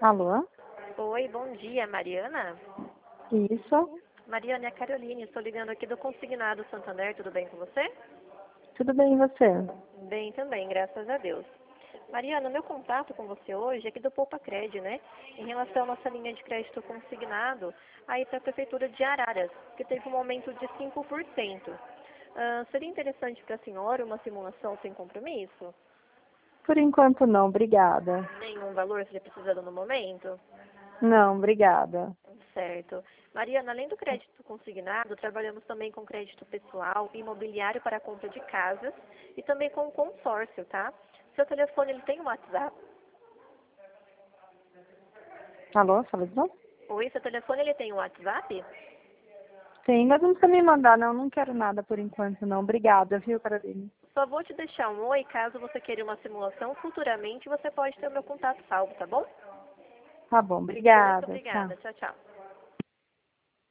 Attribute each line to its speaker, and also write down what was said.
Speaker 1: Alô?
Speaker 2: Oi, bom dia, Mariana?
Speaker 1: Isso.
Speaker 2: Mariana, é a Caroline, estou ligando aqui do Consignado Santander, tudo bem com você?
Speaker 1: Tudo bem e você?
Speaker 2: Bem também, graças a Deus. Mariana, meu contato com você hoje é aqui do Poupa Cred, né? Em relação à nossa linha de crédito consignado aí para a Prefeitura de Araras, que teve um aumento de 5%. Seria interessante para a senhora uma simulação sem compromisso?
Speaker 1: Por enquanto não, obrigada.
Speaker 2: Nenhum valor seria precisado no momento?
Speaker 1: Não, obrigada.
Speaker 2: Certo. Mariana, além do crédito consignado, trabalhamos também com crédito pessoal, imobiliário para a compra de casas e também com consórcio, tá? Seu telefone, ele tem um WhatsApp?
Speaker 1: Alô, fala de novo?
Speaker 2: Oi, seu telefone, ele tem um WhatsApp?
Speaker 1: Sim, mas não precisa me mandar, não. Não quero nada por enquanto, não. Obrigada, viu, Caroline?
Speaker 2: Só vou te deixar um oi, caso você queira uma simulação, futuramente você pode ter o meu contato salvo, tá bom?
Speaker 1: Tá bom,
Speaker 2: Muito
Speaker 1: obrigada. Tchau.
Speaker 2: obrigada. Tchau, tchau.